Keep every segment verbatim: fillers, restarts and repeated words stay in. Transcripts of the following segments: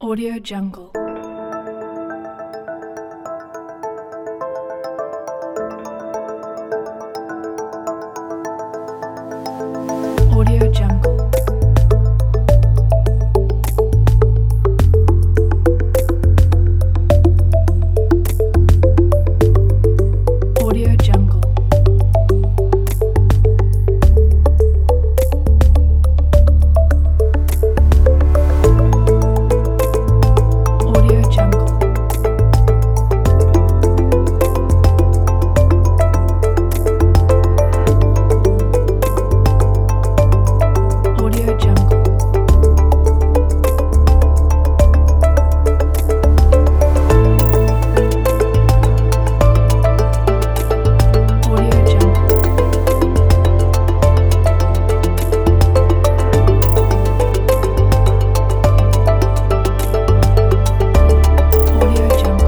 Audio Jungle. Audio Jungle. Audio Jungle. Audio Jungle. Audio Jungle. Audio Jungle. Audio Jungle.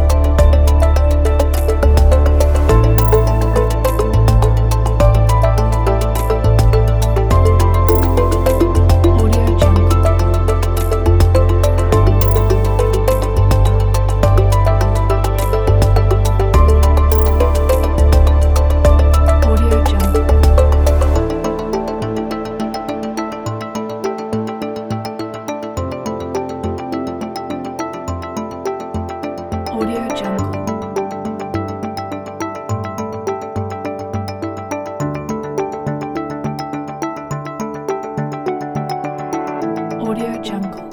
Audio Jungle. Audio Jungle. Audio Jungle. Audio Jungle.